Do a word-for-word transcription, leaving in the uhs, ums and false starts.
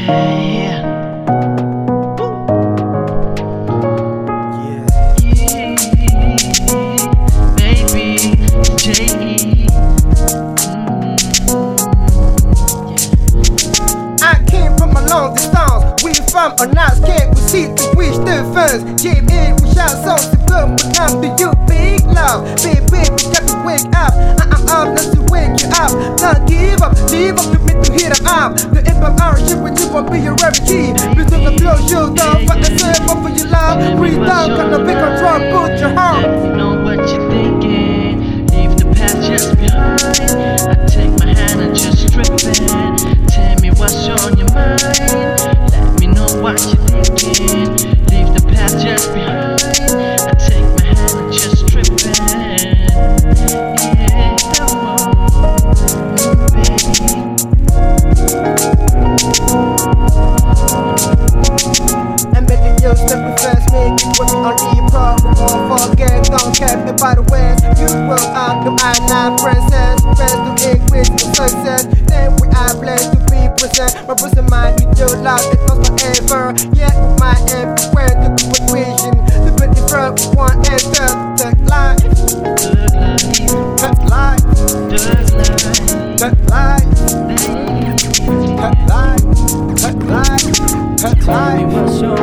Yeah. Baby, J E. I came from a long distance. We from a nice camp. We see to reach the funds. Jam in, we shout so to good. When I'm to you, big love. Baby, we got to wake up. I'm up, let's to wake you up. Don't give up, leave up to me to hit them up. The impact our ship with you won't be your refugee. We took a close shoot down for the same for your love. Breathe down, kind of big control, put your heart. You know what you're thinking. Leave the past just behind. I take my hand and just strip it. Tell me what's on your mind. Let me know what you're thinking. Leave the past just behind. I take my hand and just strip it. Yeah, oh, baby. And making you step first, make it what on the problem. Won't forget, don't care by the way. You will out, no I not princess. Friends to English to success. Then we are blessed to be present. My person mind, you do love it not forever. Yeah, my everywhere to do equation. The pretty front one and third, third life. Third life. Third life. Third life. Third life. Third life. Third life.